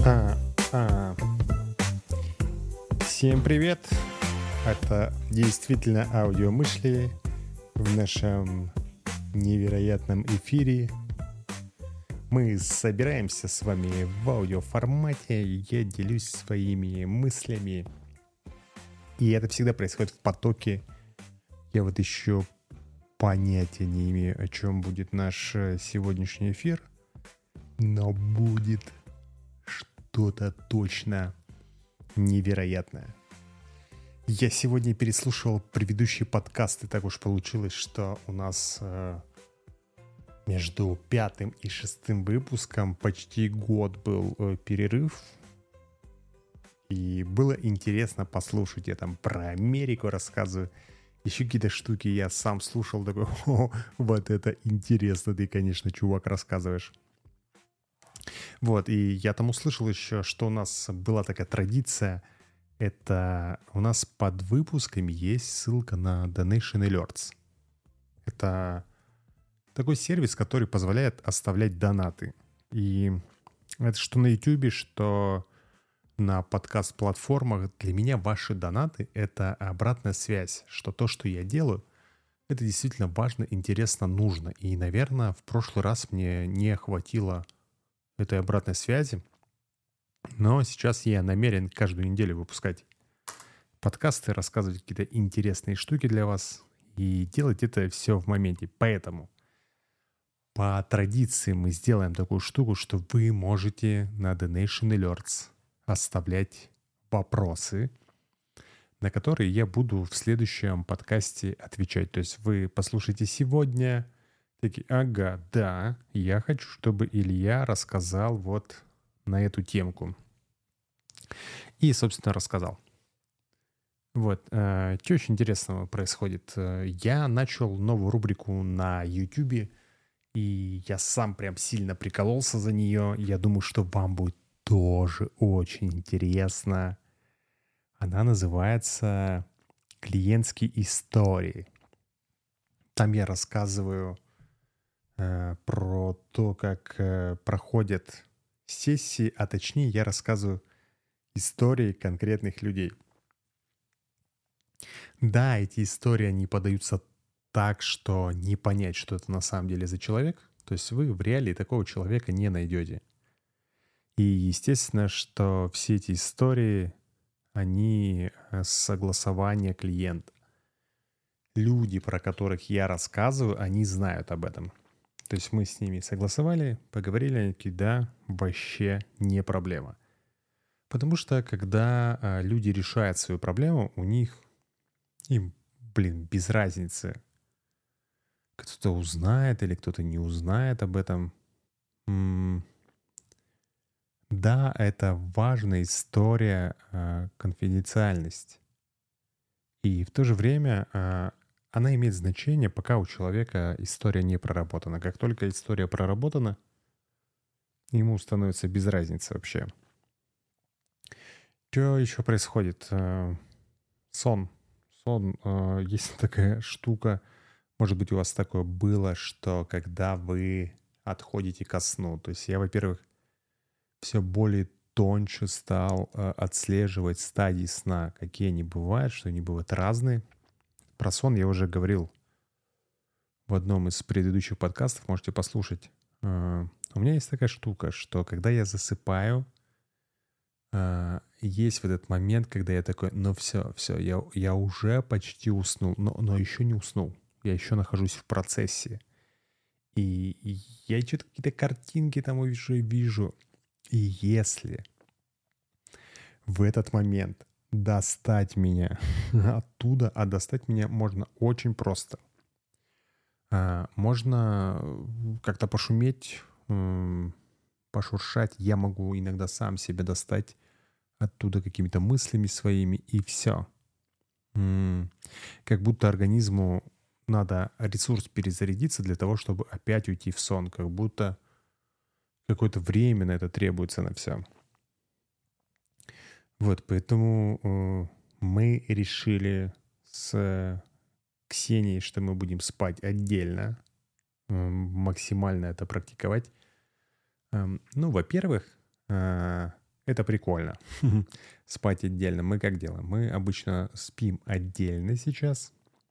А, а. Всем привет! Это действительно аудиомышли в нашем невероятном эфире. Мы собираемся с вами в аудиоформате, я делюсь своими мыслями. И это всегда происходит в потоке. Я вот еще понятия не имею, о чем будет наш сегодняшний эфир. Но будет что-то точно невероятное. Я сегодня переслушивал предыдущие подкасты. Так уж получилось, что у нас между 5 и 6 выпуском почти год был перерыв. И было интересно послушать. Я там про Америку рассказываю. Еще какие-то штуки я сам слушал. Такой, вот это интересно. Ты, конечно, чувак, рассказываешь. Вот, и я там услышал еще, что у нас была такая традиция. Это у нас под выпусками есть ссылка на Donation Alerts. Это такой сервис, который позволяет оставлять донаты. И это что на YouTube, что на подкаст-платформах. Для меня ваши донаты — это обратная связь, что то, что я делаю, это действительно важно, интересно, нужно. И, наверное, в прошлый раз мне не хватило этой обратной связи. Но сейчас я намерен каждую неделю выпускать подкасты, рассказывать какие-то интересные штуки для вас и делать это все в моменте. Поэтому по традиции мы сделаем такую штуку, что вы можете на Donation Alerts оставлять вопросы, на которые я буду в следующем подкасте отвечать. То есть вы послушайте сегодня, такие, ага, да, я хочу, чтобы Илья рассказал вот на эту темку. И, собственно, рассказал. Вот, что очень интересного происходит. Я начал новую рубрику на YouTube, и я сам прям сильно прикололся за нее. Я думаю, что вам будет тоже очень интересно. Она называется «Клиентские истории». Там я рассказываю про то, как проходят сессии, а точнее я рассказываю истории конкретных людей. Да, эти истории, они подаются так, что не понять, что это на самом деле за человек. То есть вы в реалии такого человека не найдете. И естественно, что все эти истории, они согласования клиента. Люди, про которых я рассказываю, они знают об этом. То есть мы с ними согласовали, поговорили, они такие, да, вообще не проблема. Потому что когда люди решают свою проблему, у них, им, без разницы, кто-то узнает или кто-то не узнает об этом. Да, это важная история, конфиденциальность. И в то же время она имеет значение, пока у человека история не проработана. Как только история проработана, ему становится без разницы вообще. Что еще происходит? Сон. Сон. Есть такая штука. Может быть, у вас такое было, что когда вы отходите ко сну. То есть я, во-первых, все более тоньше стал отслеживать стадии сна. Какие они бывают, что они бывают разные. Про сон я уже говорил в одном из предыдущих подкастов. Можете послушать. У меня есть такая штука, что когда я засыпаю, есть в этот момент, когда я такой, ну все, я уже почти уснул, но еще не уснул. Я еще нахожусь в процессе. И я что-то какие-то картинки там уже вижу. И если в этот момент достать меня оттуда, а достать меня можно очень просто. Можно как-то пошуметь, пошуршать. Я могу иногда сам себя достать оттуда какими-то мыслями своими, и все. Как будто организму надо ресурс перезарядиться для того, чтобы опять уйти в сон. Как будто какое-то время на это требуется на все. Вот, поэтому мы решили с Ксенией, что мы будем спать отдельно, максимально это практиковать. Ну, во-первых, Это прикольно. Спать отдельно. Мы как делаем? Мы обычно спим отдельно сейчас,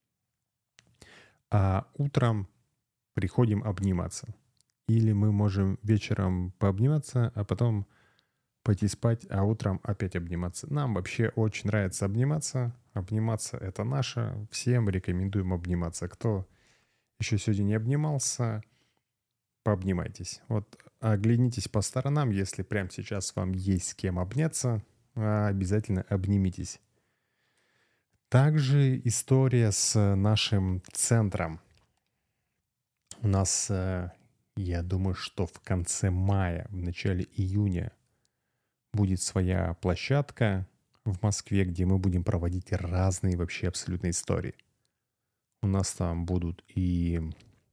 а утром приходим обниматься. Или мы можем вечером пообниматься, а потом пойти спать, а утром опять обниматься. Нам вообще очень нравится обниматься. Обниматься — это наше. Всем рекомендуем обниматься. Кто еще сегодня не обнимался, пообнимайтесь. Вот оглянитесь по сторонам, если прямо сейчас вам есть с кем обняться, обязательно обнимитесь. Также история с нашим центром. У нас, я думаю, что в конце мая, в начале июня будет своя площадка в Москве, где мы будем проводить разные вообще абсолютно истории. У нас там будут и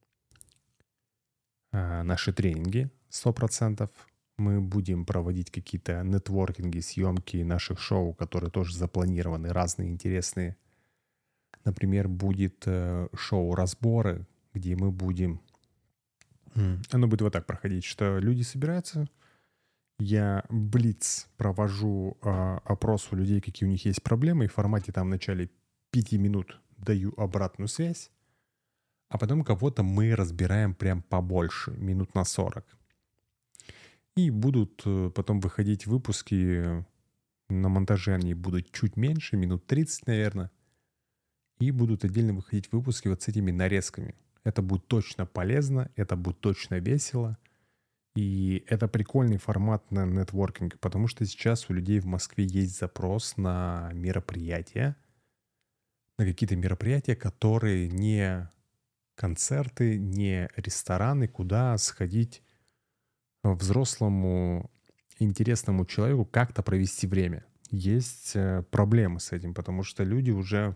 наши тренинги 100%. Мы будем проводить какие-то нетворкинги, съемки наших шоу, которые тоже запланированы, разные интересные. Например, будет шоу «Разборы», где мы будем... Оно будет вот так проходить, что люди собираются, я блиц провожу опрос у людей, какие у них есть проблемы, и в формате там в начале 5 минут даю обратную связь, а потом кого-то мы разбираем прям побольше, минут на 40. И будут потом выходить выпуски, на монтаже они будут чуть меньше, минут 30, наверное, и будут отдельно выходить выпуски вот с этими нарезками. Это будет точно полезно, это будет точно весело. И это прикольный формат на нетворкинг, потому что сейчас у людей в Москве есть запрос на мероприятия, на какие-то мероприятия, которые не концерты, не рестораны, куда сходить взрослому интересному человеку как-то провести время. Есть проблемы с этим, потому что люди уже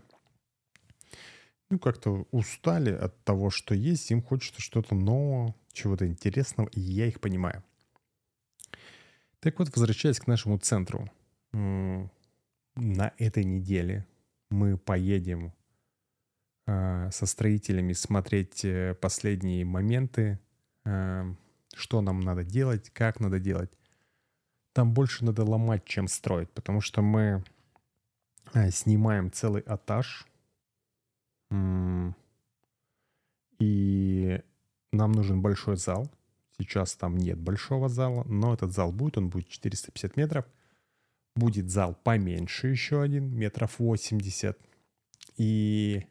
как-то устали от того, что есть, им хочется что-то нового, чего-то интересного, и я их понимаю. Так вот, возвращаясь к нашему центру, на этой неделе мы поедем со строителями смотреть последние моменты, что нам надо делать, как надо делать. Там больше надо ломать, чем строить, потому что мы снимаем целый этаж, и нам нужен большой зал. Сейчас там нет большого зала, но этот зал будет, он будет 450 метров. Будет зал поменьше еще один, метров 80. И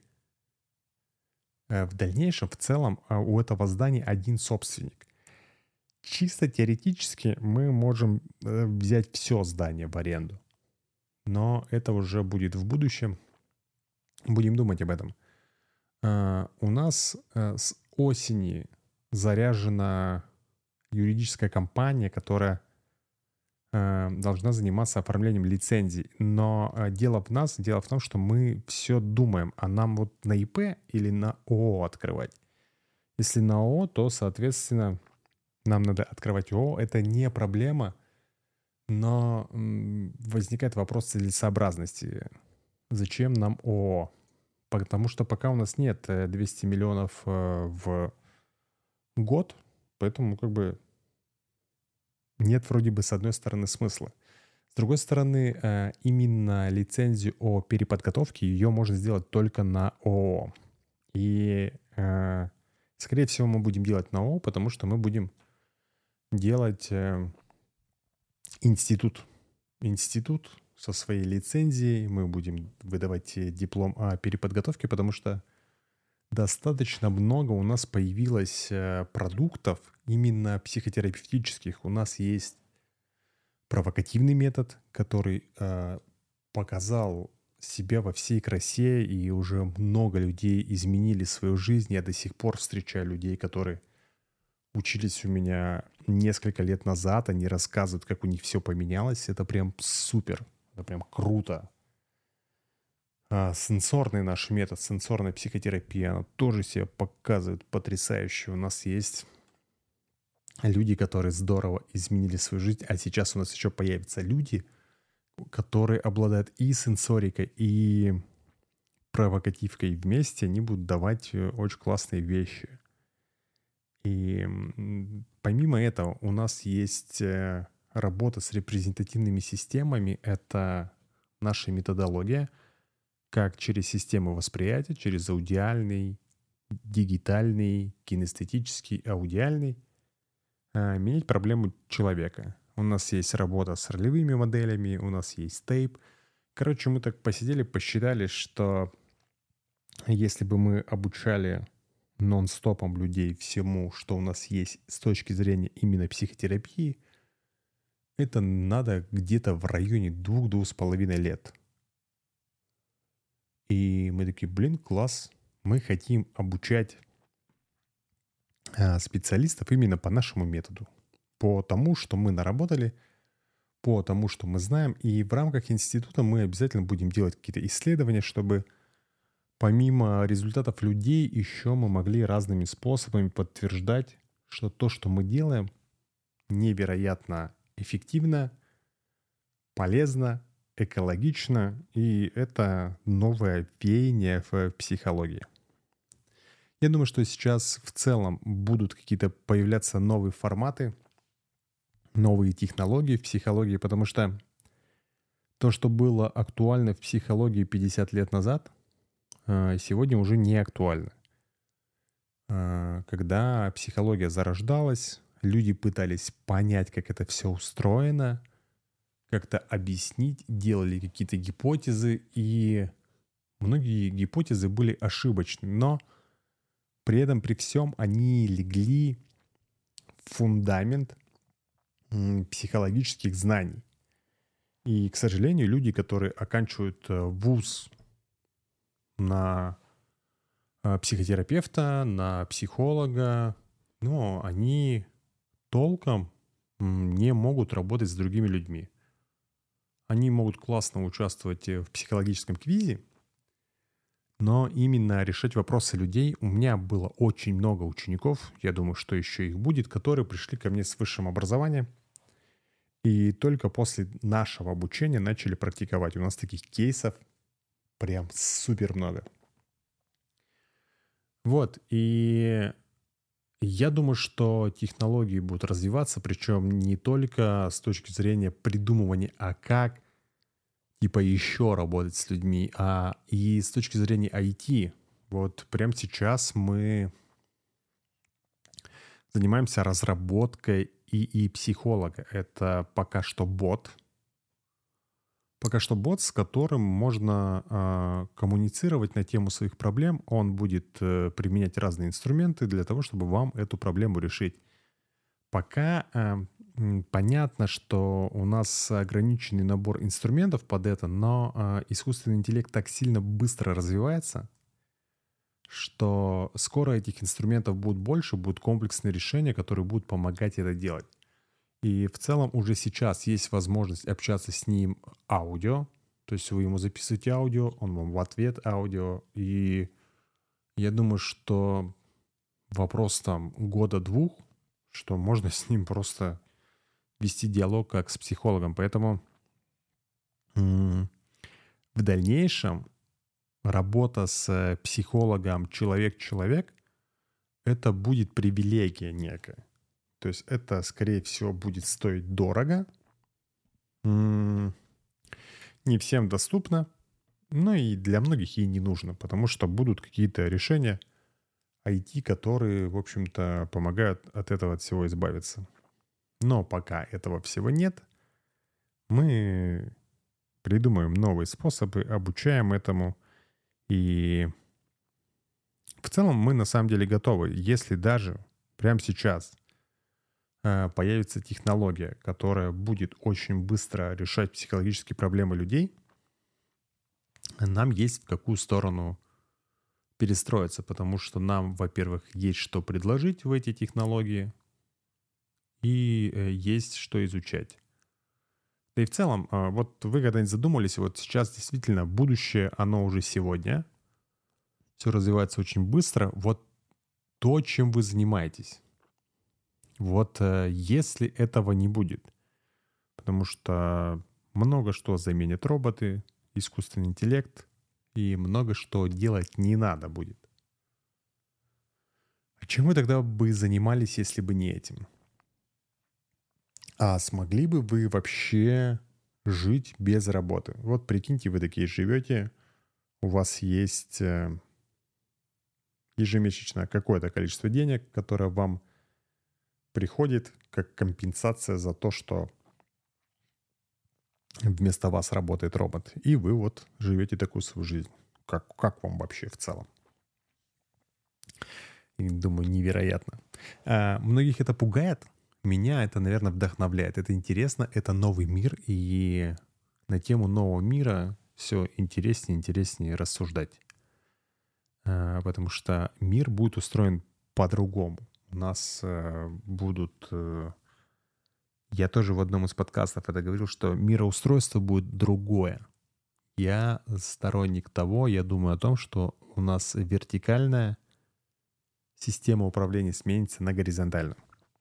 в дальнейшем, в целом, у этого здания один собственник. Чисто теоретически мы можем взять все здание в аренду. Но это уже будет в будущем. Будем думать об этом. У нас с осени заряжена юридическая компания, которая должна заниматься оформлением лицензий. Но дело в том, что мы все думаем, а нам вот на ИП или на ООО открывать. Если на ООО, то, соответственно, нам надо открывать ООО. Это не проблема, но возникает вопрос целесообразности. Зачем нам ООО? Потому что пока у нас нет 200 миллионов в год, поэтому нет вроде бы с одной стороны смысла. С другой стороны, именно лицензию о переподготовке ее можно сделать только на ООО. И, скорее всего, мы будем делать на ООО, потому что мы будем делать институт. Институт со своей лицензией. Мы будем выдавать диплом о переподготовке, потому что достаточно много у нас появилось продуктов именно психотерапевтических. У нас есть провокативный метод, который показал себя во всей красе, и уже много людей изменили свою жизнь. Я до сих пор встречаю людей, которые учились у меня несколько лет назад. Они рассказывают, как у них все поменялось. Это прям супер. Это прям круто. Сенсорный наш метод, сенсорная психотерапия, она тоже себя показывает потрясающе. У нас есть люди, которые здорово изменили свою жизнь, а сейчас у нас еще появятся люди, которые обладают и сенсорикой, и провокативкой вместе. Они будут давать очень классные вещи. И помимо этого у нас есть работа с репрезентативными системами — это наша методология, как через систему восприятия, через аудиальный, дигитальный, кинестетический, аудиальный, менять проблему человека. У нас есть работа с ролевыми моделями, у нас есть тейп. Короче, мы так посидели, посчитали, что если бы мы обучали нон-стопом людей всему, что у нас есть с точки зрения именно психотерапии, это надо где-то в районе 2-2,5 лет. И мы такие, блин, класс, мы хотим обучать специалистов именно по нашему методу, по тому, что мы наработали, по тому, что мы знаем. И в рамках института мы обязательно будем делать какие-то исследования, чтобы помимо результатов людей еще мы могли разными способами подтверждать, что то, что мы делаем, невероятно эффективно, полезно, экологично, и это новое веяние в психологии. Я думаю, что сейчас в целом будут какие-то появляться новые форматы, новые технологии в психологии, потому что то, что было актуально в психологии 50 лет назад, сегодня уже не актуально. Когда психология зарождалась, люди пытались понять, как это все устроено, как-то объяснить, делали какие-то гипотезы, и многие гипотезы были ошибочны, но при этом, при всем, они легли в фундамент психологических знаний. И, к сожалению, люди, которые оканчивают вуз на психотерапевта, на психолога, но они толком не могут работать с другими людьми. Они могут классно участвовать в психологическом квизе, но именно решать вопросы людей. У меня было очень много учеников, я думаю, что еще их будет, которые пришли ко мне с высшим образованием и только после нашего обучения начали практиковать. У нас таких кейсов прям супер много. Вот, и я думаю, что технологии будут развиваться, причем не только с точки зрения придумывания, а как типа еще работать с людьми, а и с точки зрения IT. Вот прямо сейчас мы занимаемся разработкой ИИ-психолога. Это пока что бот. Пока что бот, с которым можно коммуницировать на тему своих проблем. Он будет применять разные инструменты для того, чтобы вам эту проблему решить. Пока понятно, что у нас ограниченный набор инструментов под это, но искусственный интеллект так сильно быстро развивается, что скоро этих инструментов будет больше, будут комплексные решения, которые будут помогать это делать. И в целом уже сейчас есть возможность общаться с ним аудио. То есть вы ему записываете аудио, он вам в ответ аудио. И я думаю, что вопрос там года-двух, что можно с ним просто вести диалог как с психологом. Поэтому в дальнейшем работа с психологом человек-человек — это будет привилегия некая. То есть это, скорее всего, будет стоить дорого, не всем доступно, но и для многих и не нужно, потому что будут какие-то решения IT, которые, в общем-то, помогают от этого от всего избавиться. Но пока этого всего нет, мы придумаем новые способы, обучаем этому. И в целом мы на самом деле готовы. Если даже прямо сейчас появится технология, которая будет очень быстро решать психологические проблемы людей, нам есть в какую сторону перестроиться, потому что нам, во-первых, есть что предложить в эти технологии, и есть что изучать. Да и в целом, вот вы когда-нибудь задумались, вот сейчас действительно будущее, оно уже сегодня. Все развивается очень быстро. Вот то, чем вы занимаетесь. Вот если этого не будет, потому что много что заменят роботы, искусственный интеллект, и много что делать не надо будет. А чем вы тогда бы занимались, если бы не этим? А смогли бы вы вообще жить без работы? Вот прикиньте, вы такие живете, у вас есть ежемесячно какое-то количество денег, которое вам приходит как компенсация за то, что вместо вас работает робот. И вы вот живете такую свою жизнь. Как вам вообще в целом? И думаю, невероятно. Многих это пугает. Меня это, наверное, вдохновляет. Это интересно, это новый мир. И на тему нового мира все интереснее и интереснее рассуждать. Потому что мир будет устроен по-другому. У нас будут... Я тоже в одном из подкастов это говорил, что мироустройство будет другое. Я сторонник того, я думаю о том, что у нас вертикальная система управления сменится на горизонтальную.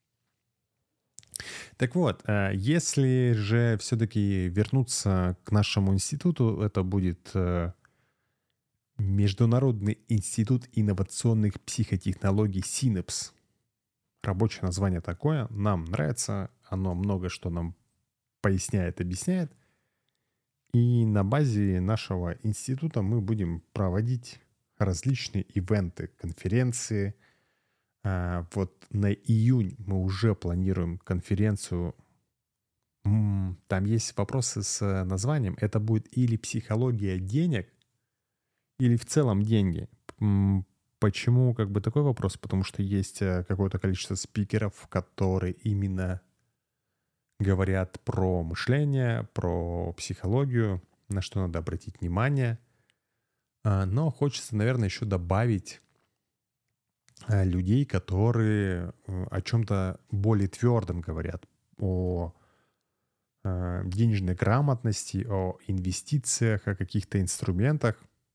Так вот, если же все-таки вернуться к нашему институту, это будет Международный институт инновационных психотехнологий «Синапс». Рабочее название такое, нам нравится, оно много что нам поясняет, объясняет. И на базе нашего института мы будем проводить различные ивенты, конференции. Вот на июнь мы уже планируем конференцию. Там есть вопросы с названием. Это будет или психология денег, или в целом деньги. Почему как бы такой вопрос? Потому что есть какое-то количество спикеров, которые именно говорят про мышление, про психологию, на что надо обратить внимание. Но хочется, наверное, еще добавить людей, которые о чем-то более твердом говорят, о денежной грамотности, о инвестициях, о каких-то инструментах.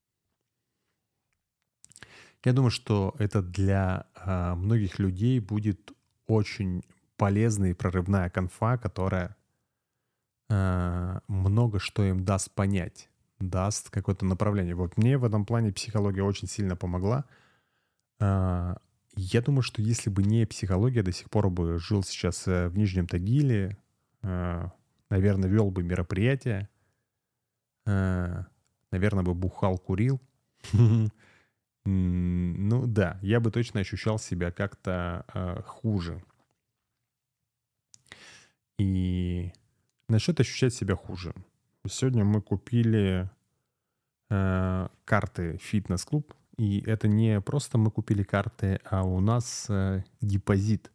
Я думаю, что это для многих людей будет очень полезная и прорывная конфа, которая много что им даст понять, даст какое-то направление. Вот мне в этом плане психология очень сильно помогла. Я думаю, что если бы не психология, до сих пор бы жил сейчас в Нижнем Тагиле, наверное, вел бы мероприятия, наверное, бы бухал, курил. Ну да, я бы точно ощущал себя как-то хуже. И насчет ощущать себя хуже. Сегодня мы купили карты «Фитнес-клуб». И это не просто мы купили карты, а у нас депозит.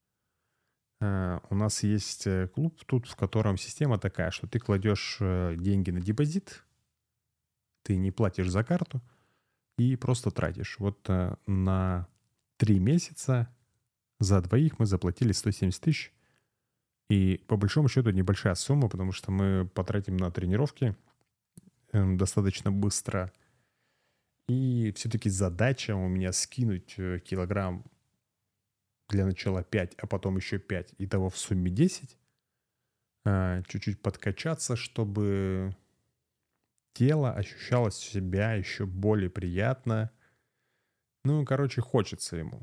У нас есть клуб тут, в котором система такая, что ты кладешь деньги на депозит, ты не платишь за карту и просто тратишь. Вот на 3 месяца за двоих мы заплатили 170 тысяч. И по большому счету небольшая сумма, потому что мы потратим на тренировки достаточно быстро. И все-таки задача у меня скинуть килограмм для начала 5, а потом еще 5. Итого в сумме 10. Чуть-чуть подкачаться, чтобы тело ощущало себя еще более приятно. Ну, короче, хочется ему.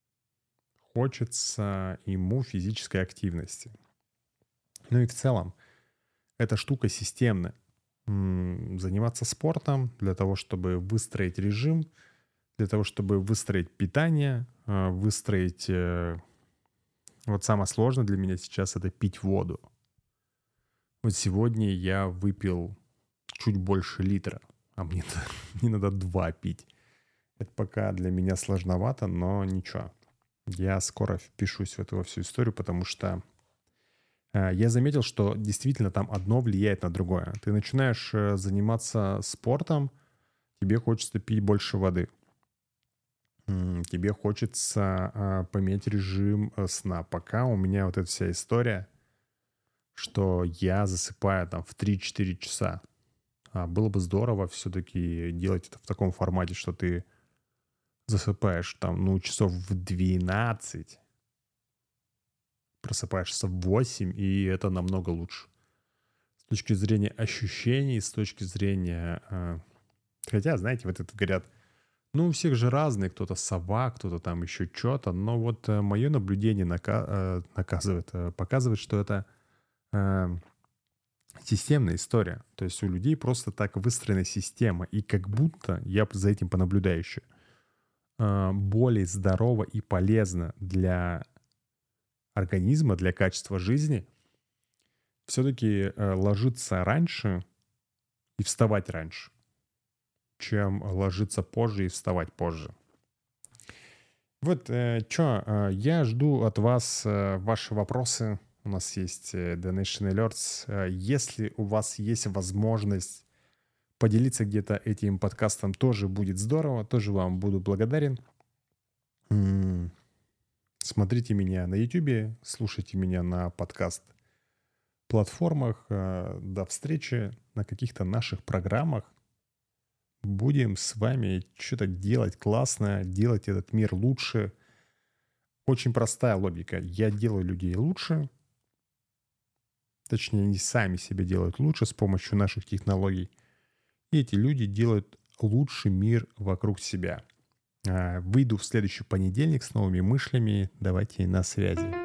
Хочется ему физической активности. Ну и в целом, эта штука системная. Заниматься спортом для того, чтобы выстроить режим, для того, чтобы выстроить питание, выстроить... Вот самое сложное для меня сейчас — это пить воду. Вот сегодня я выпил чуть больше литра, а мне надо 2 пить. Это пока для меня сложновато, но ничего. Я скоро впишусь в эту всю историю, потому что я заметил, что действительно там одно влияет на другое. Ты начинаешь заниматься спортом, тебе хочется пить больше воды. Тебе хочется поменять режим сна. Пока у меня вот эта вся история, что я засыпаю там в 3-4 часа. Было бы здорово все-таки делать это в таком формате, что ты засыпаешь там, часов в 12, просыпаешься в 8, и это намного лучше. С точки зрения ощущений, с точки зрения... Хотя, знаете, вот это говорят, у всех же разные, кто-то сова, кто-то там еще что-то, но вот мое наблюдение показывает, что это системная история. То есть у людей просто так выстроена система. И как будто, я за этим понаблюдаю еще, более здорово и полезно для организма, для качества жизни все-таки ложиться раньше и вставать раньше, чем ложиться позже и вставать позже. Вот я жду от вас ваши вопросы. У нас есть Donation Alerts. Если у вас есть возможность поделиться где-то этим подкастом, тоже будет здорово. Тоже вам буду благодарен. Смотрите меня на YouTube, слушайте меня на подкаст-платформах. До встречи на каких-то наших программах. Будем с вами что-то делать классное, делать этот мир лучше. Очень простая логика. Я делаю людей лучше. Точнее, они сами себя делают лучше с помощью наших технологий. И эти люди делают лучший мир вокруг себя. Выйду в следующий понедельник с новыми мыслями. Давайте на связи.